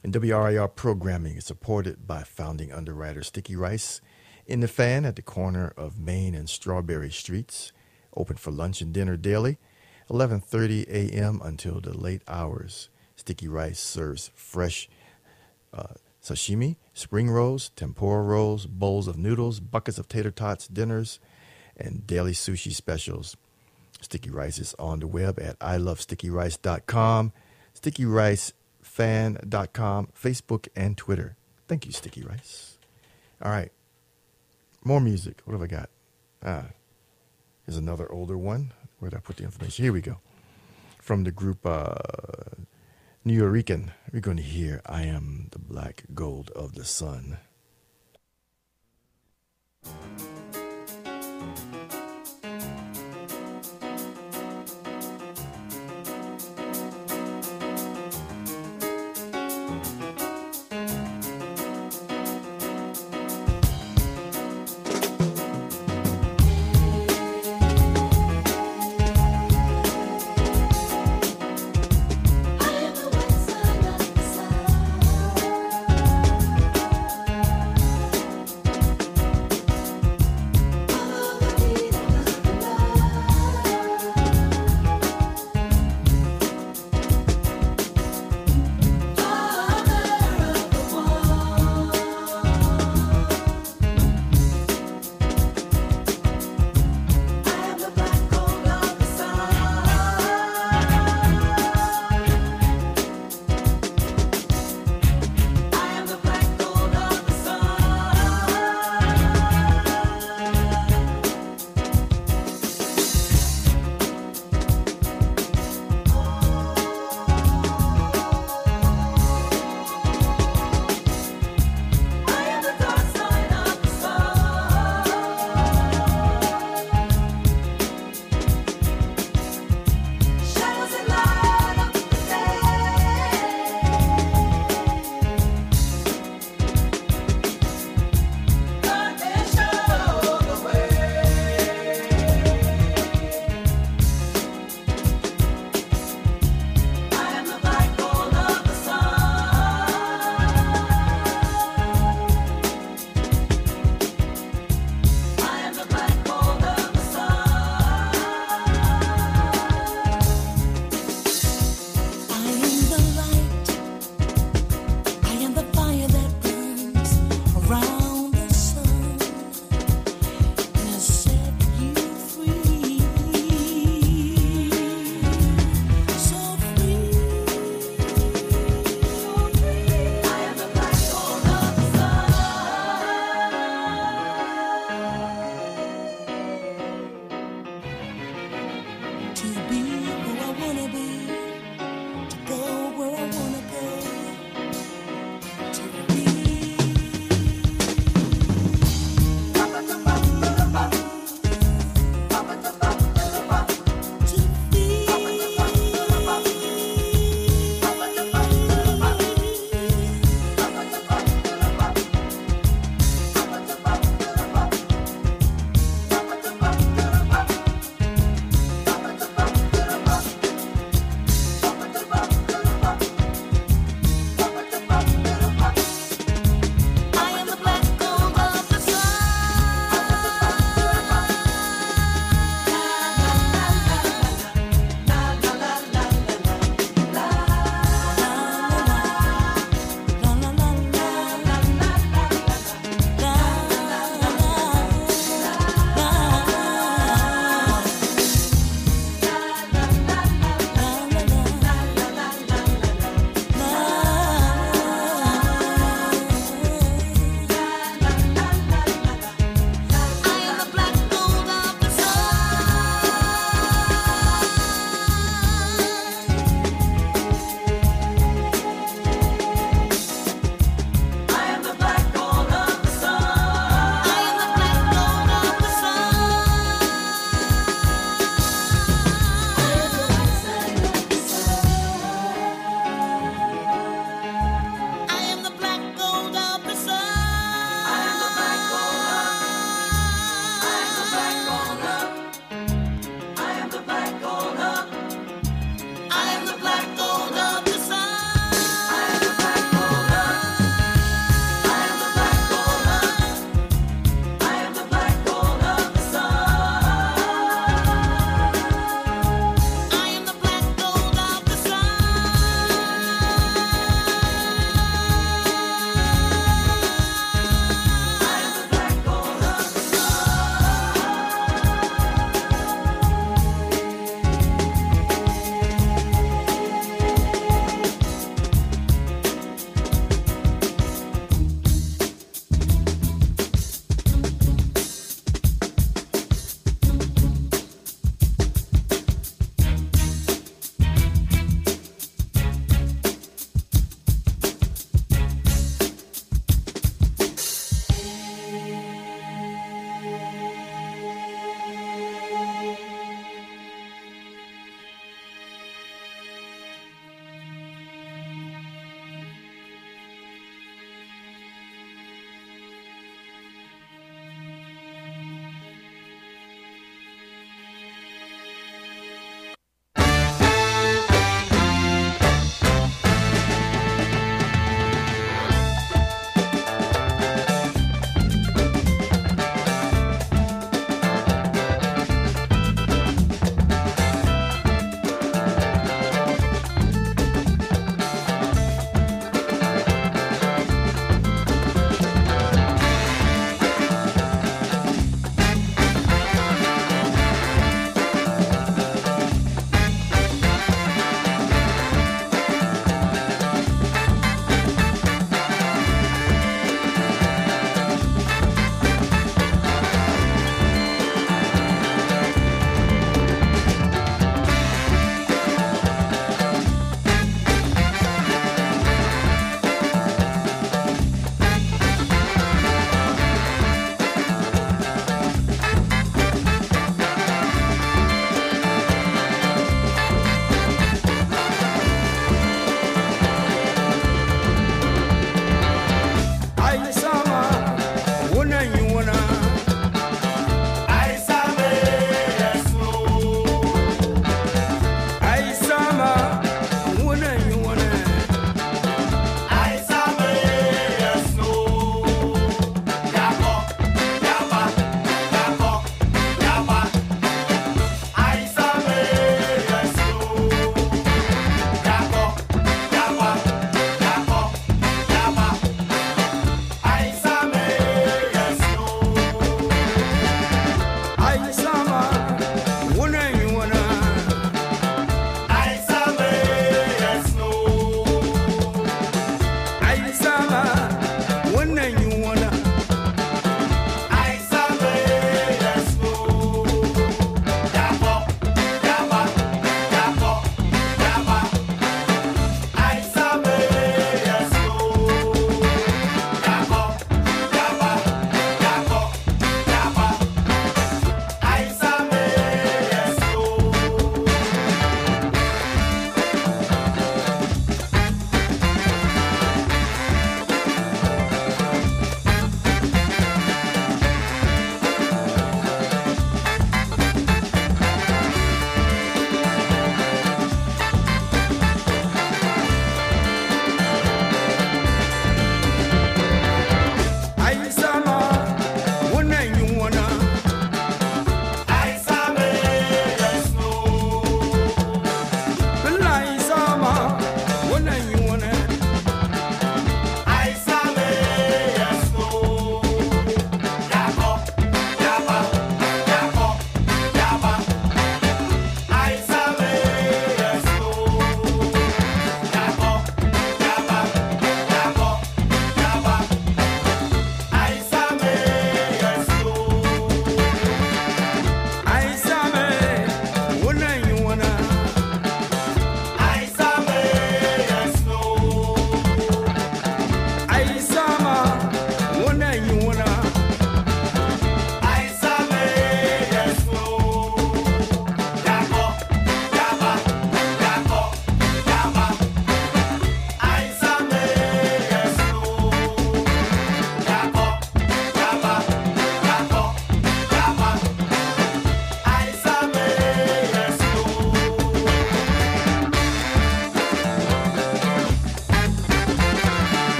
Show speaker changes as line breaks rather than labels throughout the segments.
And WRIR programming is supported by founding underwriter Sticky Rice in the Fan at the corner of Main and Strawberry Streets. Open for lunch and dinner daily, 11:30 a.m. until the late hours. Sticky Rice serves fresh sashimi, spring rolls, tempura rolls, bowls of noodles, buckets of tater tots, dinners, and daily sushi specials. Sticky Rice is on the web at ilovestickyrice.com, stickyricefan.com, Facebook, and Twitter. Thank you, Sticky Rice. All right. More music. What have I got? Here's another older one. Where did I put the information? Here we go. From the group New Yorican, we're going to hear I Am the Black Gold of the Sun.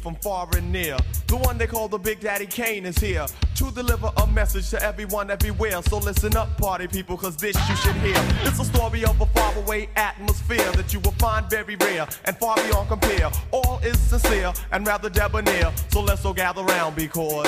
from far and near. The one they call the Big Daddy Kane is here to deliver a message to everyone everywhere. So listen up, party people, cause this you should hear. It's a story of a faraway atmosphere that you will find very rare and far beyond compare. All is sincere and rather debonair. So let's all gather round because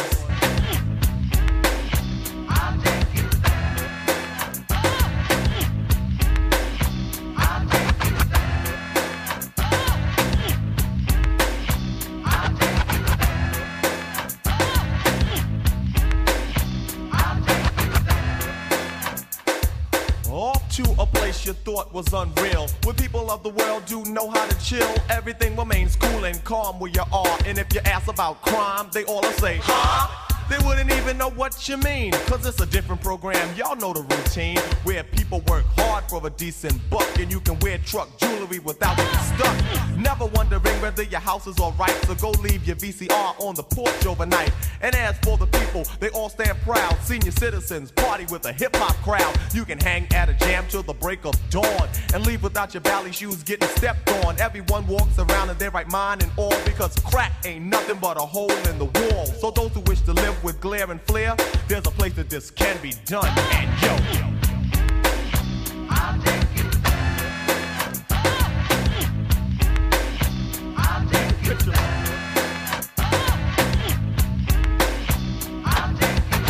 to a place you thought was unreal, where people of the world do know how to chill. Everything remains cool and calm where you are. And if you ask about crime, they all say, huh? They wouldn't even know what you mean, cause it's a different program, y'all know the routine, where people work hard for a decent buck, and you can wear truck jewelry without getting stuck. Never wondering whether your house is alright, so go leave your VCR on the porch overnight. And as for the people, they all stand proud, senior citizens party with a hip-hop crowd. You can hang at a jam till the break of dawn, and leave without your bally shoes getting stepped on. Everyone walks around in their right mind and all, because crack ain't nothing but a hole in the wall. So those who wish to live with glare and flare, there's a place that this can be done. And yo, I'll take you there. I'll take you there. I'll take you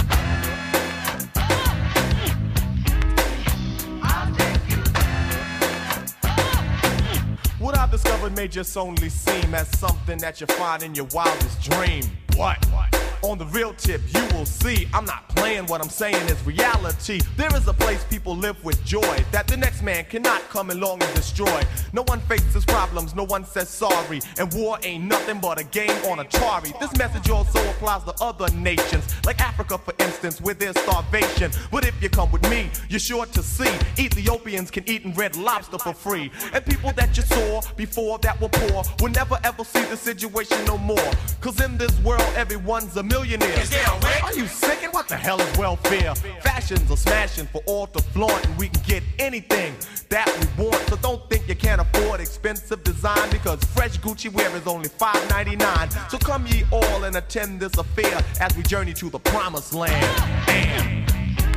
there. I'll take you there. What I've discovered may just only seem as something that you find in your wildest dream. What? On the real tip, you will see I'm not playing, what I'm saying is reality. There is a place people live with joy that the next man cannot come along and destroy. No one faces problems, no one says sorry, and war ain't nothing but a game on Atari. This message also applies to other nations, like Africa for instance, where there's starvation. But if you come with me, you're sure to see Ethiopians can eat Red Lobster for free. And people that you saw before that were poor will never ever see the situation no more. Cause in this world everyone's a millionaire. Are you sick? And what the hell is welfare? Fashions are smashing for all to flaunt, and we can get anything that we want. So don't think you can't afford expensive design, because fresh Gucci wear is only $5.99. So come ye all and attend this affair as we journey to the promised land. And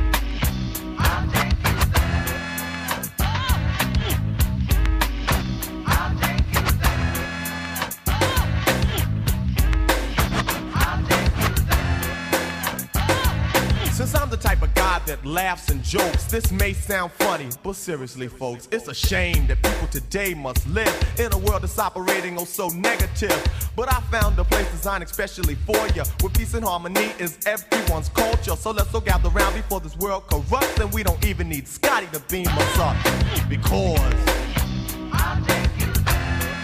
since I'm the type of guy that laughs and jokes, this may sound funny, but seriously folks, it's a shame that people today must live in a world that's operating oh so negative. But I found a place designed especially for you, where peace and harmony is everyone's culture. So let's all gather around before this world corrupts, and we don't even need Scotty to beam us up, because I'll take you there.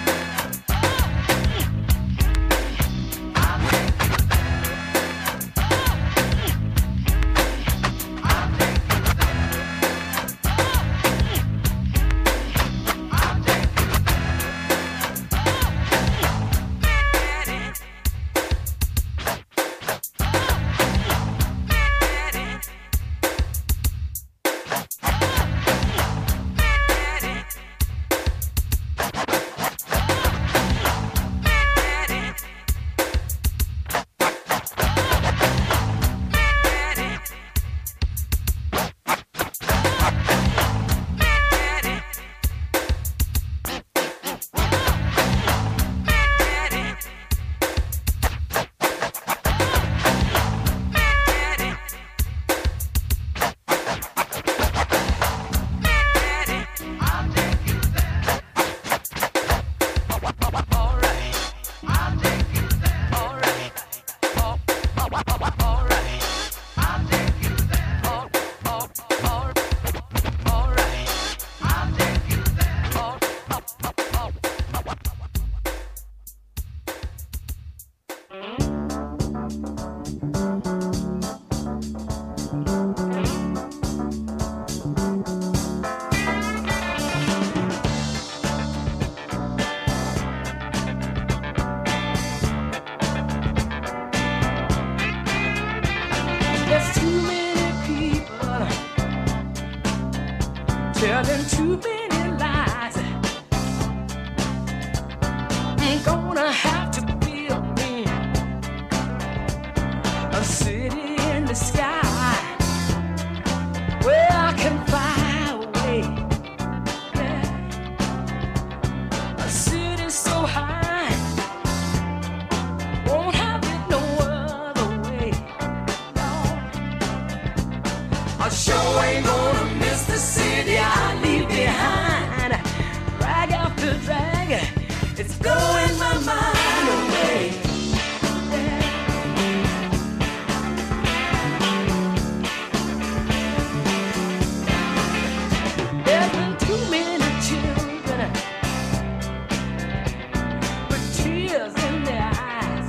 telling too many lies. I'm gonna have to build blowing my mind away. There's been too many children with tears in their eyes.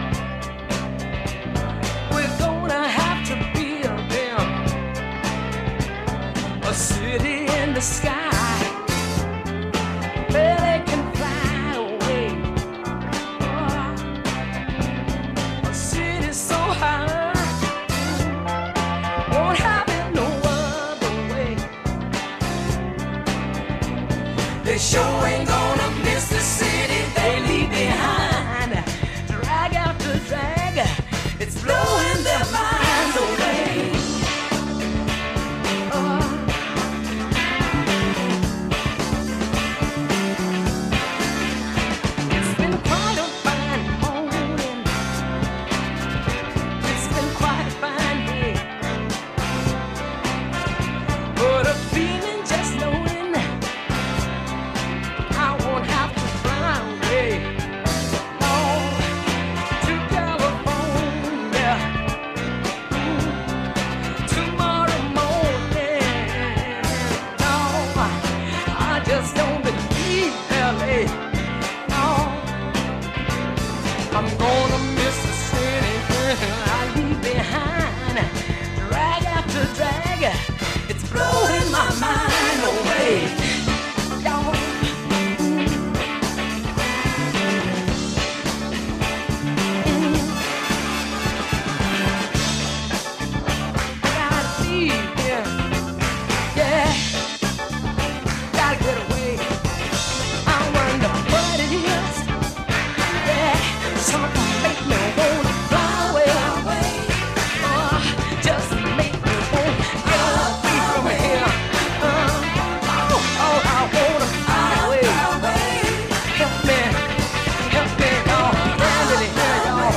We're gonna have to build them a city in the sky where they can fly away. Oh, a city so high won't have it no other way. They sure ain't gonna miss the city they leave behind. Drag after drag, it's blowing their minds away. It's been quite a fine morning. It's been quite a fine day. But a feeling just knowing I won't have to fly away. No, to California tomorrow morning. No, I just don't believe LA. No, I'm gonna miss the city I leave behind. Drag after drag, it's blowing my mind away. Y'all. Gotta leave here. Yeah, gotta get away. I wonder what it is. Yeah, something make me wanna fly away. Just make me wanna get away from here. Oh, I wanna fly away. Help me, y'all. Standing here, y'all.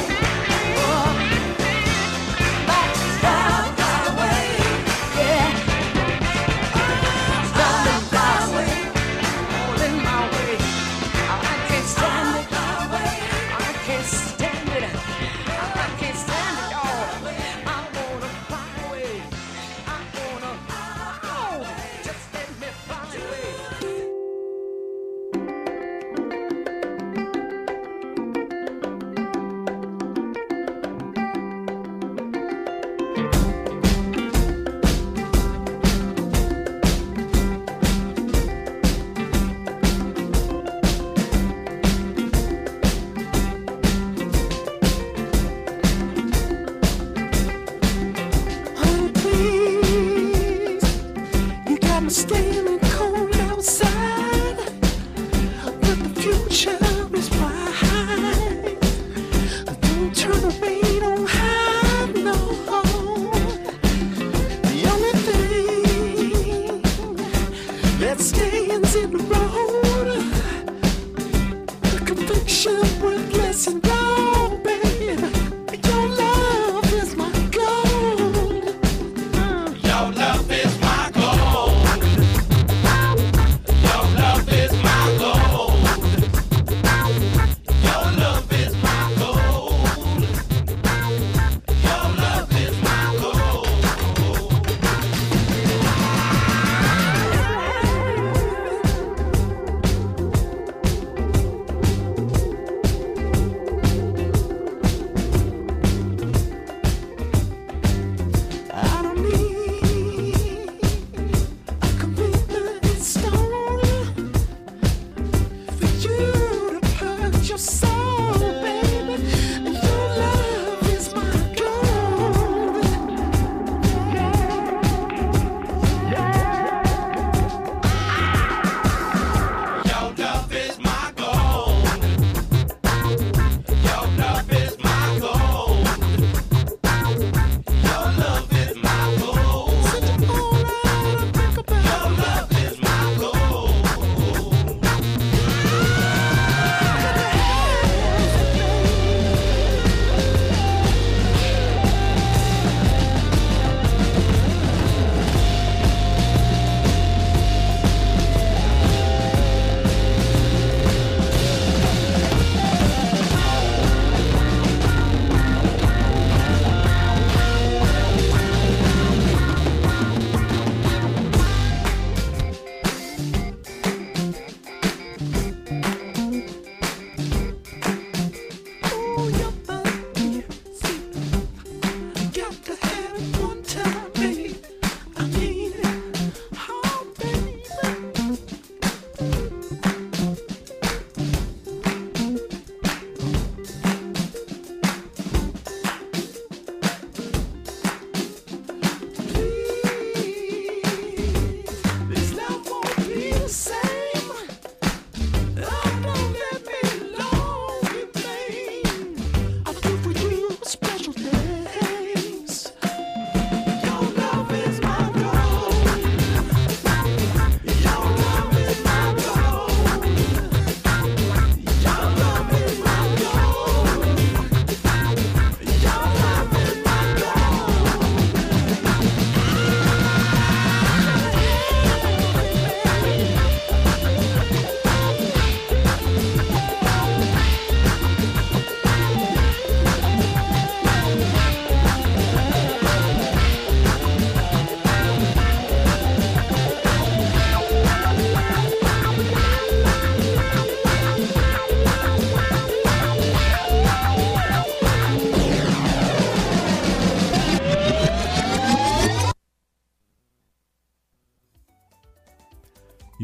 Let's fly away. Yeah, standing fly away. All in my way. I can't stand it. I can't stand it. I can't stand it, y'all. I wanna fly away. I wanna, oh, just let me fly away.
Honey, please, you got me standing cold outside, but the future is bright. Don't turn away, don't hide, no. The only thing that stands in the road, the conviction worth less and gold, baby. Your love is my gold.
Your love is my gold. Your love is my gold. Your love is my gold. Your love is my gold.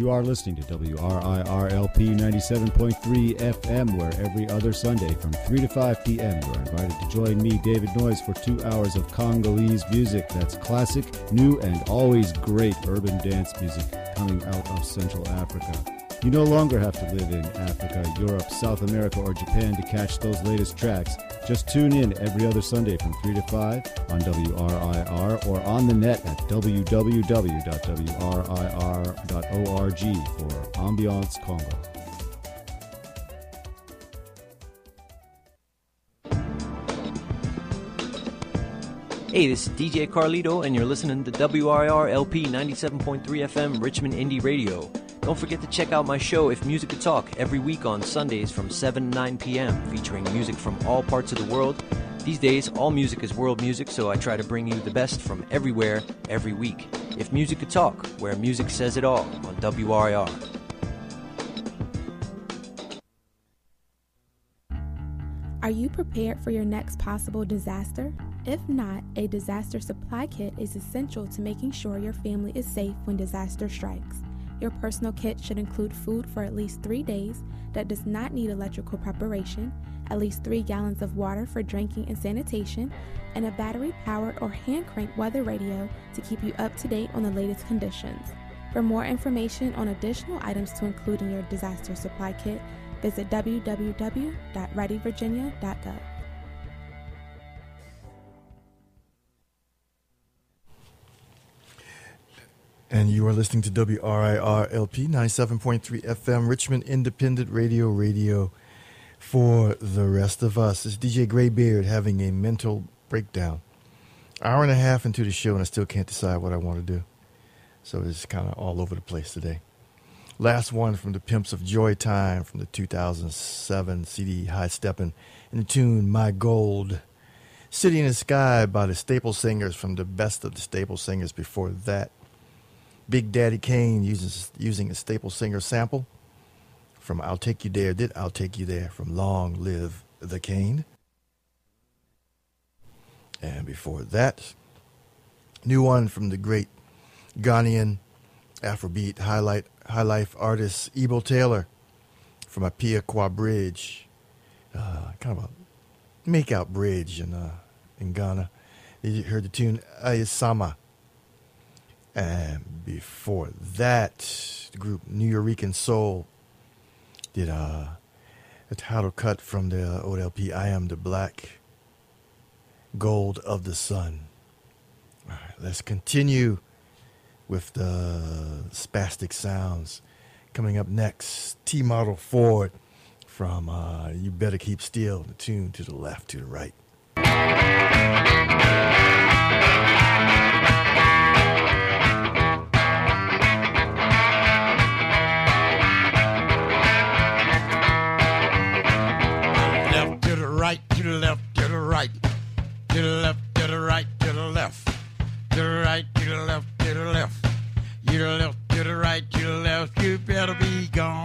You are listening to WRIR-LP 97.3 FM, where every other Sunday from 3 to 5 p.m. you are invited to join me, David Noyes, for 2 hours of Congolese music. That's classic, new, and always great urban dance music coming out of Central Africa. You no longer have to live in Africa, Europe, South America, or Japan to catch those latest tracks. Just tune in every other Sunday from 3 to 5 on WRIR or on the net at www.wrir.org for Ambiance Congo.
Hey, this is DJ Carlito, and you're listening to WRIR LP 97.3 FM Richmond Indie Radio. Don't forget to check out my show, If Music Could Talk, every week on Sundays from 7 to 9 p.m., featuring music from all parts of the world. These days, all music is world music, so I try to bring you the best from everywhere, every week. If Music Could Talk, where music says it all, on WRIR.
Are you prepared for your next possible disaster? If not, a disaster supply kit is essential to making sure your family is safe when disaster strikes. Your personal kit should include food for at least 3 days that does not need electrical preparation, at least 3 gallons of water for drinking and sanitation, and a battery-powered or hand-cranked weather radio to keep you up to date on the latest conditions. For more information on additional items to include in your disaster supply kit, visit www.readyvirginia.gov.
And you are listening to WRIR LP 97.3 FM, Richmond Independent Radio for the rest of us. It's DJ Graybeard having a mental breakdown. Hour and a half into the show, and I still can't decide what I want to do. So it's kind of all over the place today. Last one from the Pimps of Joy Time from the 2007 CD High Steppin' in the tune My Gold. City in the Sky by the Staple Singers from the Best of the Staple Singers. Before that, Big Daddy Kane using a Staple Singer sample from I'll Take You There, Did I'll Take You There from Long Live the Kane. And before that, new one from the great Ghanaian Afrobeat high life artist Ebo Taylor from Apia-Kwa Bridge, kind of a make-out bridge in Ghana. You heard the tune Ayasama. And before that, the group New Yorican Soul did a title cut from the old LP, I Am the Black Gold of the Sun. All right, let's continue with the spastic sounds. Coming up next, T-Model Ford from You Better Keep Still, the tune to the left, to the right.
Right, to the left, to the right, to the left, to the right, to the left, to the right, to the left, to the left, to the left, to the right, to the left, you better be gone.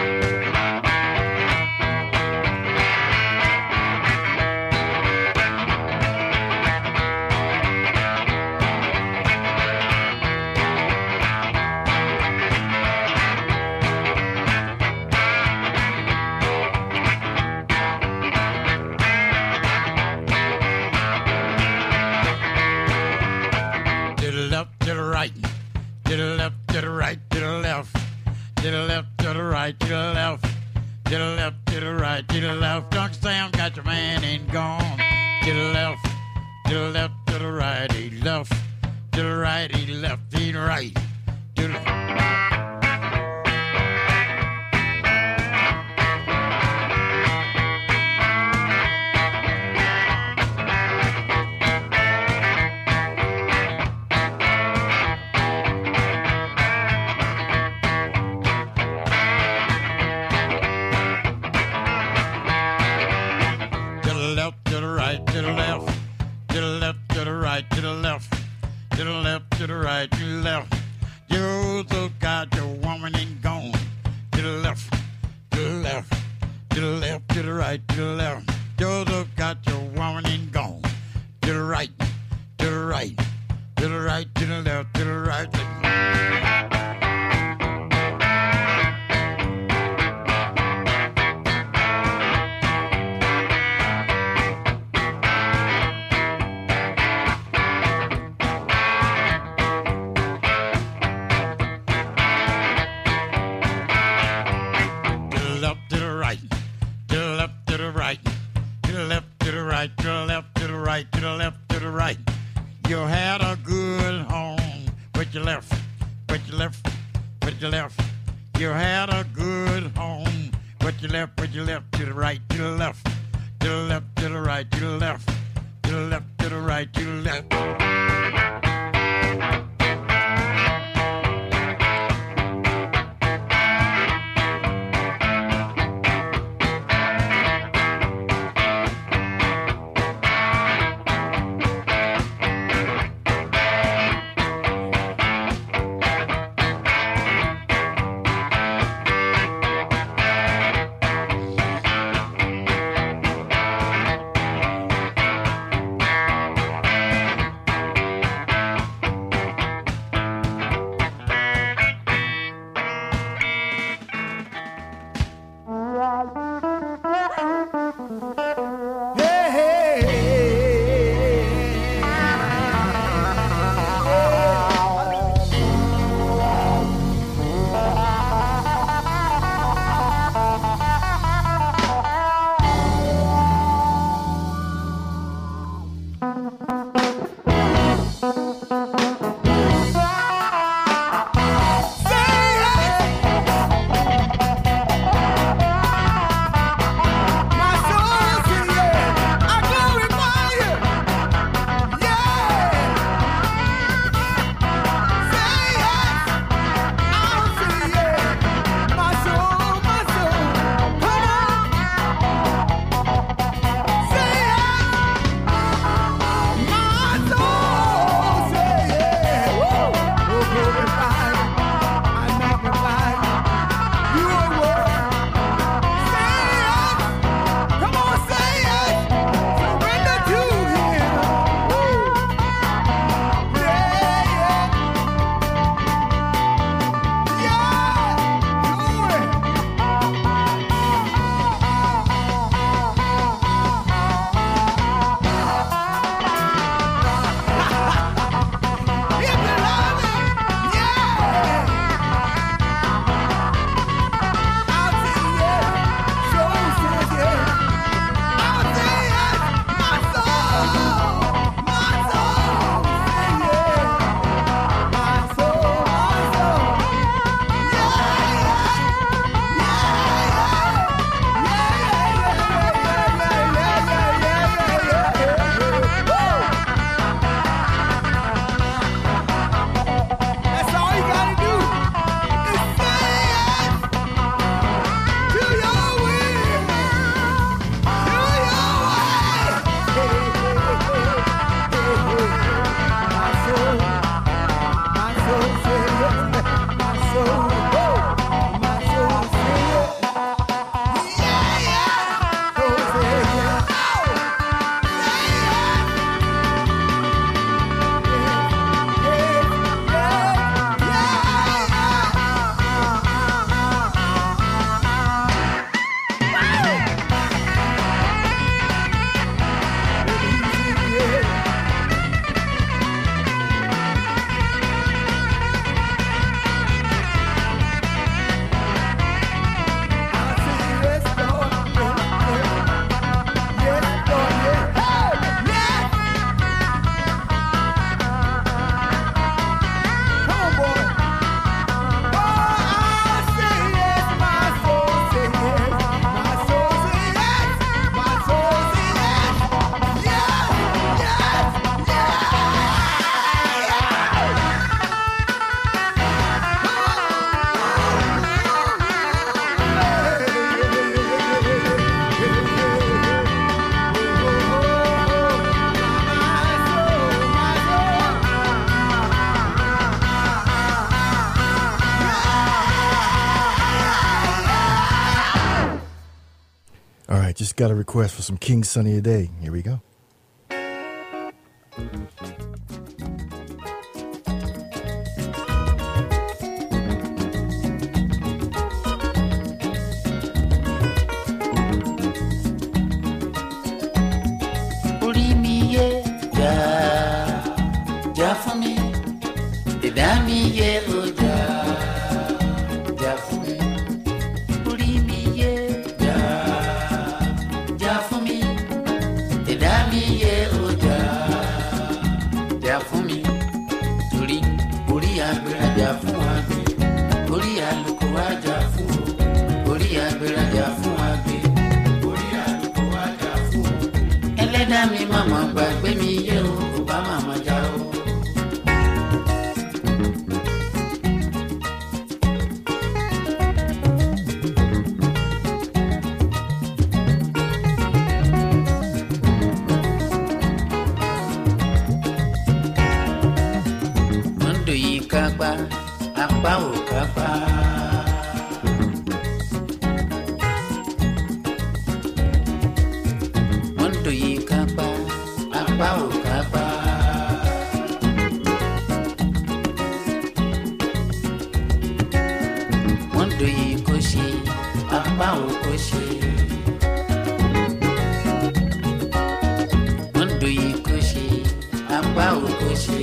To the right, to the left, to the right, to the left, to the left, to the right, to the left, to the left, to the right, to the left. Uncle Sam got your man and gone. To the left, to the left, to the right, he left, to the right, he left, he right, to the to the right, to the left. You look got your woman and gone. To the left, to the left, to the left, to the right, to the left. You look got your woman and gone. To the right, to the right, to the right, to the left, to the right. to the left, to the right, to the left, to the right, to the left, to the right, to the left, to the right. You had a good home, but you left, but you left, but you left. You had a good home, but you left, to the right, to the left, to the left, to the right, to the left, to the left, to the right, to the left.
Just got a request for some King Sunny Ade. Here we go.
ẹlẹ́dàá mi màmá gbàgbé mi yé o kò bá màmá já o. Mondo yìí kápá apá ò kápá. Mondo yìí kápá apá ò kápá. Mondo yìí kò ṣe apá ò kò ṣe. Mondo yìí kò ṣe apá ò kò ṣe.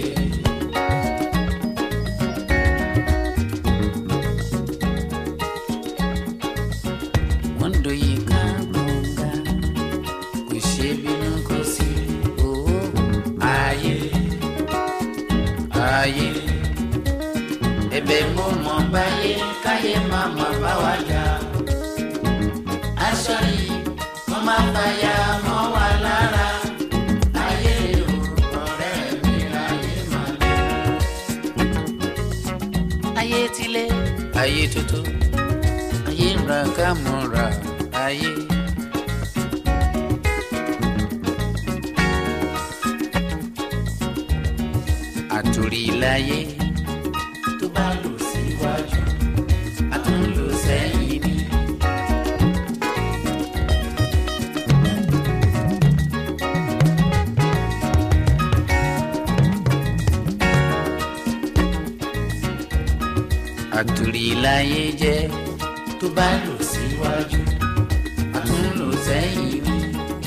Mondo yìí ká gbọ̀ngà kò ṣe bínú kò sí owó ayé ayé ẹ̀bẹ̀ mo mọ̀ báyé káyé má má bá wa jà aṣọ yìí mo máa fàyà mọ́ wa lára ayé o ọ̀rẹ́ mi ayé má lé ayé tilé ayé tuntun ayé ń ra ká mọ́ ra ayé. Àtòrí láyé tó bá lò síwájú a tún lò sẹ́yìn ni. Àtòrí láyé jẹ́ tó bá lò síwájú a tún lò sẹ́yìn ni.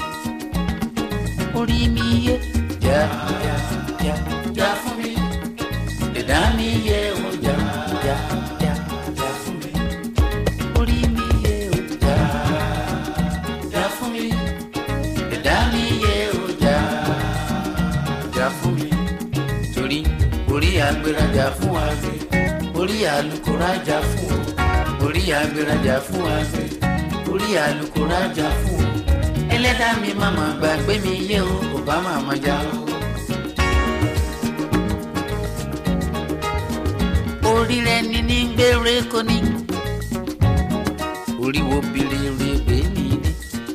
Orí mi yé já já já já fún mi ẹ̀dá mi yé o já já já já fún mi. Orí mi yé o já já fún mi ẹ̀dá mi yé o já já fún mi. Torí orí agbérajà fún àgbẹ̀ orí alukórajà fún o orí agbérajà fún àgbẹ̀ orí alukórajà fún o ẹlẹ́dàá mi màmá gbàgbé mi yé o kò bá màmá já o. Orí rẹ ni ní gbére kò ní orí wo bilere gbé mi ní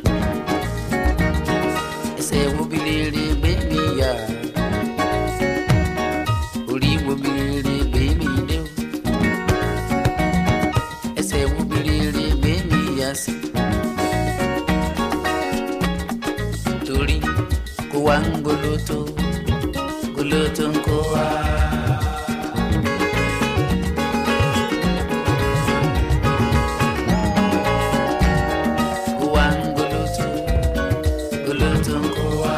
ẹsẹ̀ wo bilere gbé mi yá orí wo bilere gbé mi dé o ẹsẹ̀ wo bilere gbé mi yá sí. Torí kó wá ń goloto goloto ń kó wá. Kó wá ń goloto goloto ń kó wá.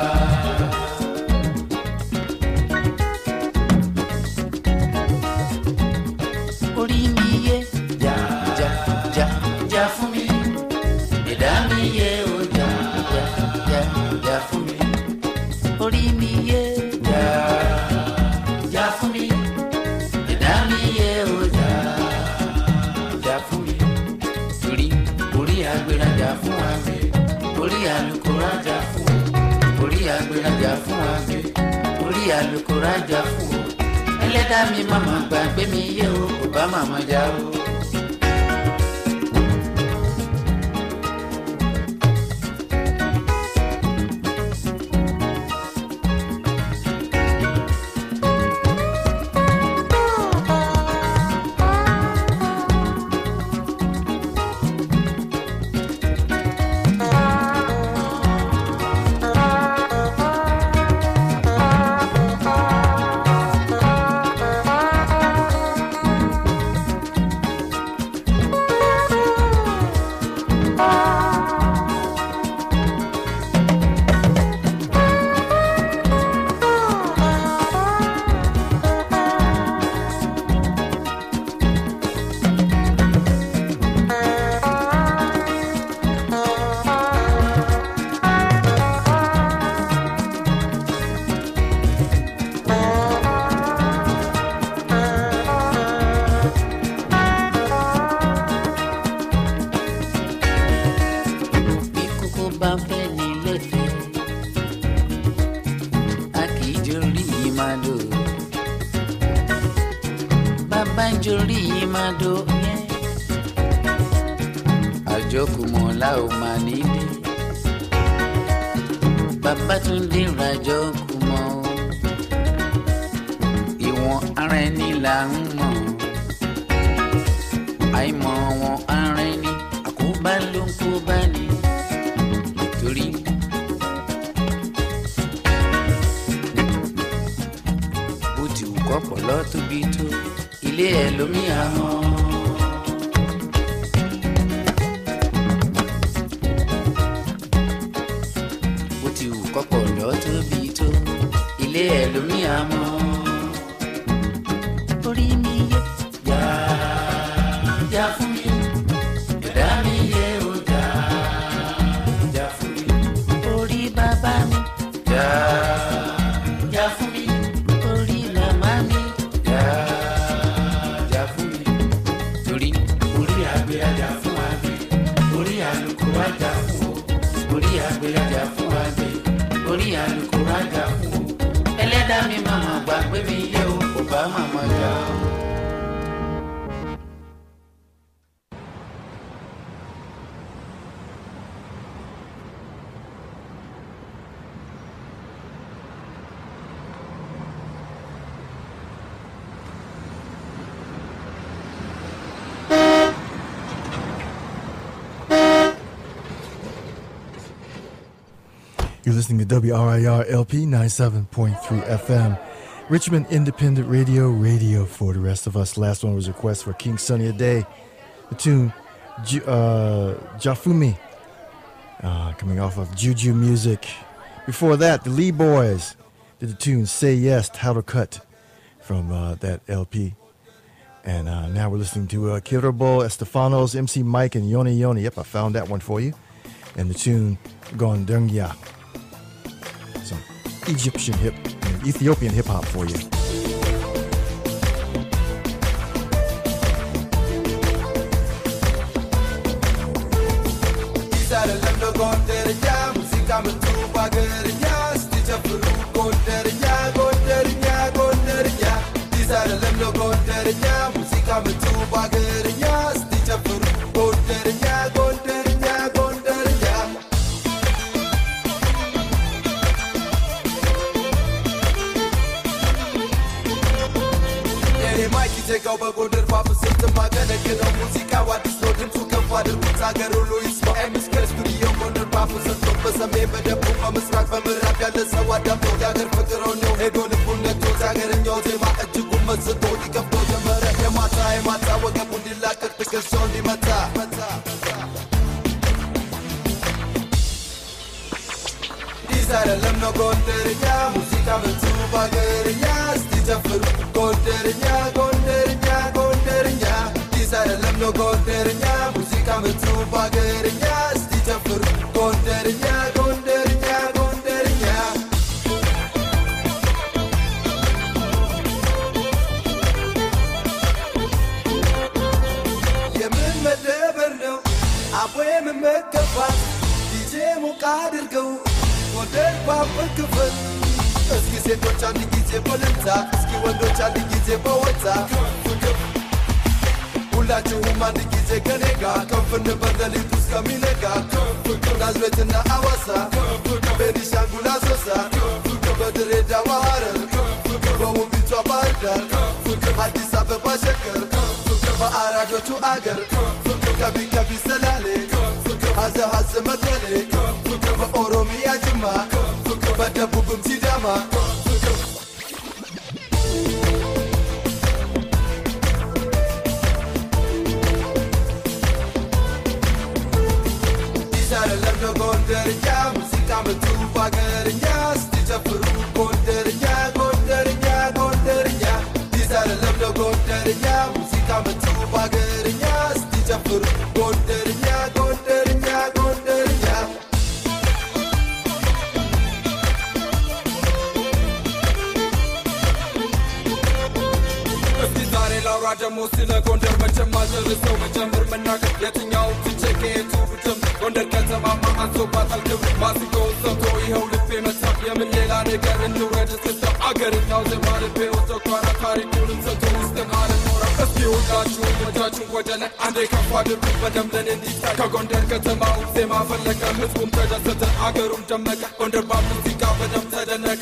Orí mi yé já já já já fún mi ẹ̀dá mi yé o já já já já fún mi. Orí mi yé já já fún mi ẹ̀dá mi yé o já já fún mi. Torí orí agbérajà fún àgbẹ̀ orí alukórajà fún o orí agbérajà fún àgbẹ̀ orí alukórajà fún o ẹlẹ́dàá mi màmá gbàgbé mi yé o kò bá màmá já o. Manidi Babatunde Rajo Kumo Ìwọ̀n ara ẹni là ń mọ̀ àìmọ̀ wọn ara ẹni àkóbá ló ń kó bá ní nítorí bó ti wù kọ́pọ̀lọ́ tóbi tó ilé ẹ̀ lómi àmọ́. Kọ́pọ̀lọ́ tóbi tó ilé ẹ̀ lómi àmọ́. Orí mi yẹ jà jà fún mi, ẹ̀dá mi yẹ ó jà jà fún mi. Orí bàbá mi jà jà fún mi, orí màmá mi jà jà fún mi. Torí orí àgbẹ̀ ajá fún àgbẹ̀, orí àlùkò ajá fún o, orí àgbẹ̀ ajá fún àgbẹ̀. Orí àlùkò rájà fún o ẹlẹ́dàá mi màmá gbà pé mi yẹ o kò bá màmá jà o.
You're listening to WRIR LP 97.3 FM, Richmond Independent Radio, radio for the rest of us. Last one was a request for King Sunny Ade, the tune Jafumi, coming off of Juju Music. Before that, the Lee Boys did the tune Say Yes, Title Cut from that LP. And now we're listening to Kirabo Estefanos, MC Mike, and Yoni Yoni. Yep, I found that one for you. And the tune Gondengya. Some Ethiopian hip hop for you.
Take over Golden Papa System, my gun again on Musica, what is not into Kafad, Sagar, Louis, and Miss Studio, Golden Papa System, but some maybe the Puma Strap from Rapia, the Sawada, Pogagar, Paterono, Edon, Punda, Sagar, and Yosema, and Tukumas, the Tony of Pojamara, Yamata, Mata, Wagapudilla, because Sony Mata. These are the Lemno Gonderia, Musica, and Tubageria, Stitcher for Gonderia, Gonderia, Gonderia. These are the Lemno Gonderia, Musica, and Tubageria, Stitcher for Gonderia, Gonderia, Gonderia. Yemen Medeberno, Abwem Mekafat, DJ Mukadir go, Gonder Papa Kafat. Eski ሴቶች አንድ ጊዜ በለንታ እስኪ ወንዶች አንድ ጊዜ በወጣ ሁላችሁም አንድ ጊዜ ከኔ ጋር ከፍ እንበል ሌሊቱ እስከሚነጋ ናዝሬትና አዋሳ ቤኒሻንጉል አሶሳ በድሬዳዋ ሐረር በውቢቷ ባህር ዳር አዲስ አበባ ሸገር በአራዶቹ አገር ከቢ ሰላሌ ሀዘ መቀሌ በኦሮሚያ ጅማ በደቡብም ሲዳማ ዲዛረለም ጎንደርኛ ሙዚቃ ምቱ ባገርኛ ስትጨፍሩ ጎንደርኛ ጎንደርኛ ጎንደርኛ ዲዛረለም ጎንደርኛ ሙዚቃ ምቱ ባገርኛ ስትጨፍሩ ጎንደርኛ ጎንደርኛ ጎንደርኛ ላውራ ደግሞ ስለ ጎንደር መቼም አልጨርሰው መጀመር መናገር የትኛው ትቼ ከየቱ ብትም ጎንደር ከተማማ አንሶባታል ክብር ማሲንቆውን ሰምቶ ይኸው ልብ
ልቤ መሳፍ የምን ሌላ ነገር እንውረድ እስክስታው አገርኛው ዜማ ልቤ ወስዶ ኳራ ታሪኩንም ሰጥቶ ውስጥ ማለት ኖረ እስኪ ሁላችሁም እጃችሁን ወደ ላይ አንዴ ከፍ አድርጉ በደንብ ለኔ እንዲታይ ከጎንደር ከተማው ዜማ ፈለቀ ህዝቡም ተደሰተ አገሩም ደመቀ ጎንደር በሙዚቃ በደንብ ተደነቀ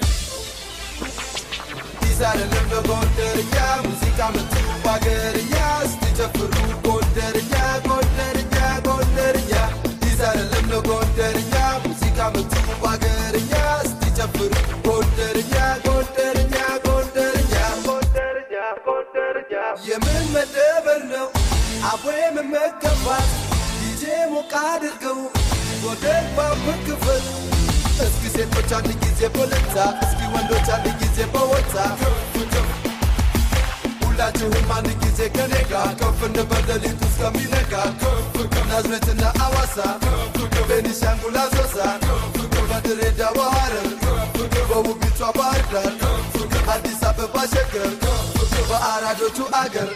አይደለም ለጎንደርኛ ሙዚቃ መጡ ባገርኛ ስትጨፍሩ ጎንደርኛ ጎንደርኛ ጎንደርኛ አይደለም ለጎንደርኛ ሙዚቃ መጡ ባገርኛ ስትጨፍሩ ጎንደርኛ ጎንደርኛ ጎንደርኛ ጎንደርኛ ጎንደርኛ የምን መደበር ነው አቦ የምመገባት ዲጄ ሞቅ አድርገው ጎንደር ባቡን ክፍል እስኪ ሴቶች አንድ ጊዜ በለታ እስኪ ወንዶች አንድ ጊዜ በወጣ ሁላችሁም አንድ ጊዜ ከኔ ጋር ከፍ እንበል ሌሊቱ እስከሚነጋ ናዝሬትና አዋሳ ቤኒሻንጉል አሶሳ በድሬዳዋ ሐረር በውቢቷ ባህር ዳር አዲስ አበባ ሸገር በአራዶቹ አገር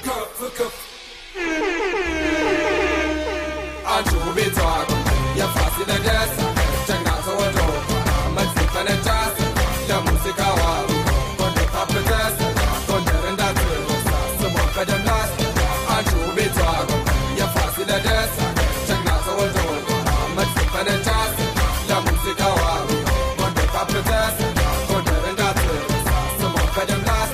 አንቺ ቤቷ የፋሲለደስ ጀግና ተወልዶ መልስ ፈነጃስ ለሙዚቃዋ ጎንደር ታብተስ ጎንደር እንዳትረሳ ስሟን በደም ላስ አንቺ ቤቷ የፋሲለደስ ጀግና ተወልዶ መልስ ፈነጃስ ለሙዚቃዋ ጎንደር ታብተስ ጎንደር እንዳትረሳ ስሟን በደም ላስ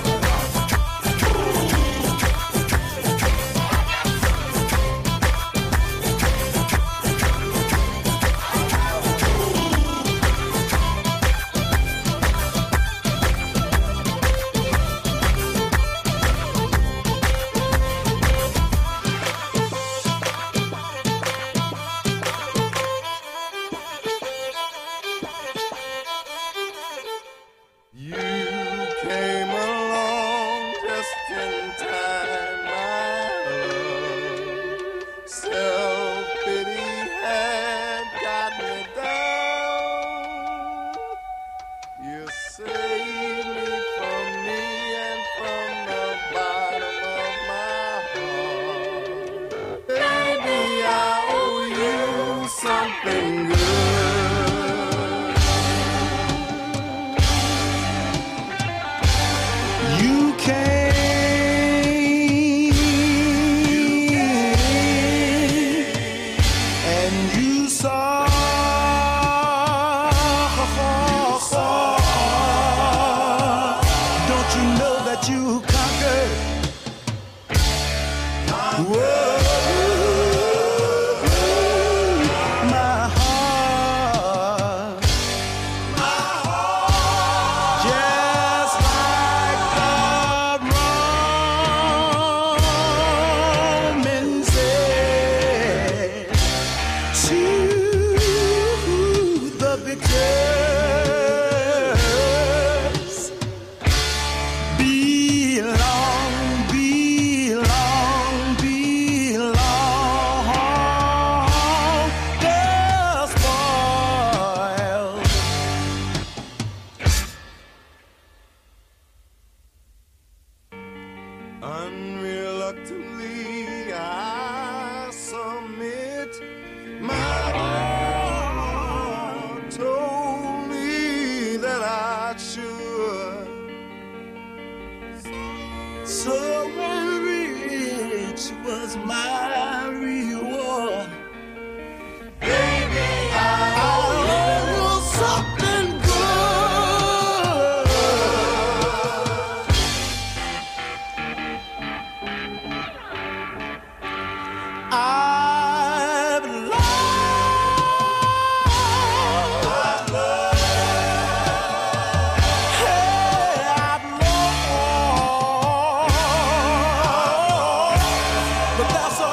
Unreluctantly I submit. My heart told me that I should. So rich was my reward. Baby, I owe you something good. I've loved, hey, I've loved, but that's a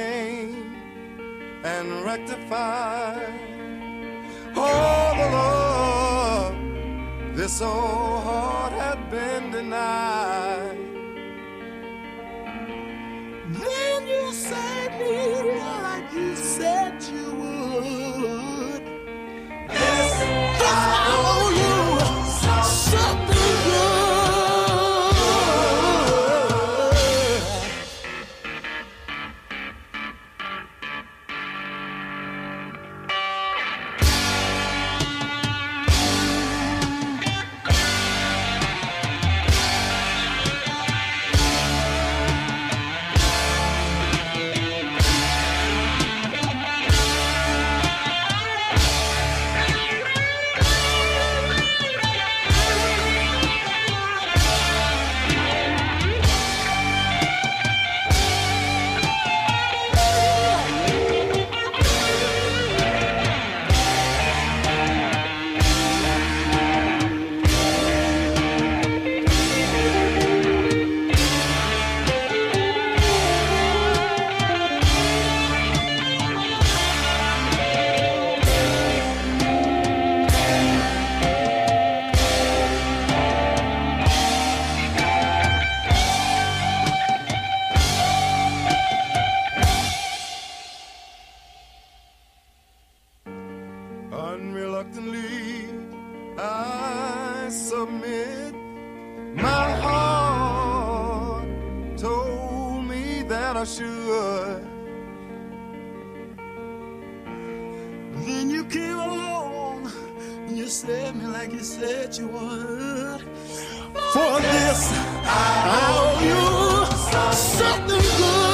came and rectified all the love this old heart had been denied. Then you saved me like you said you would. Yes, I owe you something good. Unreluctantly, I submit. My heart told me that I should. Then you came along and you saved me like you said you would. For this, I owe you something good.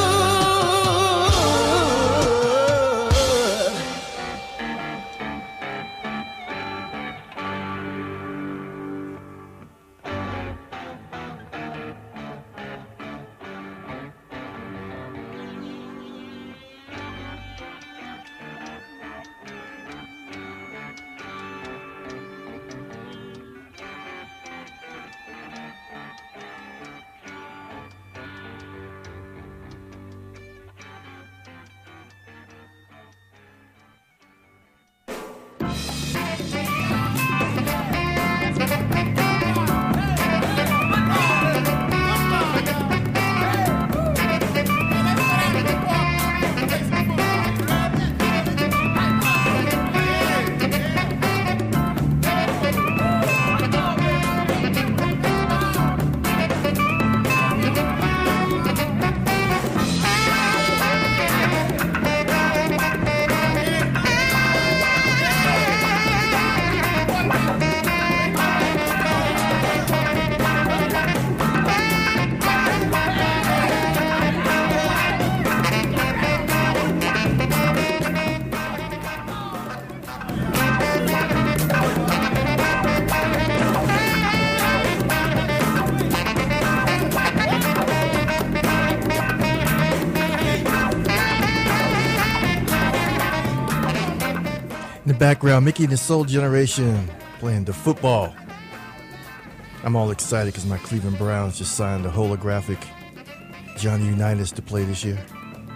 In the background, Mickey and the Soul Generation playing the football. I'm all excited because my Cleveland Browns just signed a holographic Johnny Unitas to play this year.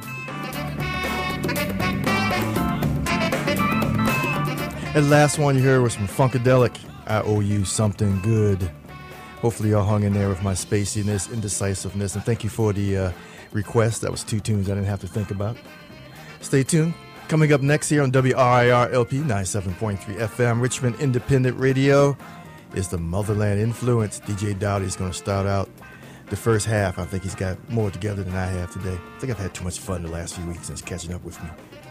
And the last one you heard was from Funkadelic, I Owe You Something Good. Hopefully y'all hung in there with my spaciness, indecisiveness, and thank you for the request. That was two tunes I didn't have to think about. Stay tuned. Coming up next here on WRIR LP 97.3 FM, Richmond Independent Radio, is the Motherland Influence. DJ Dowdy's going to start out the first half. I think he's got more together than I have today. I think I've had too much fun the last few weeks since catching up with me.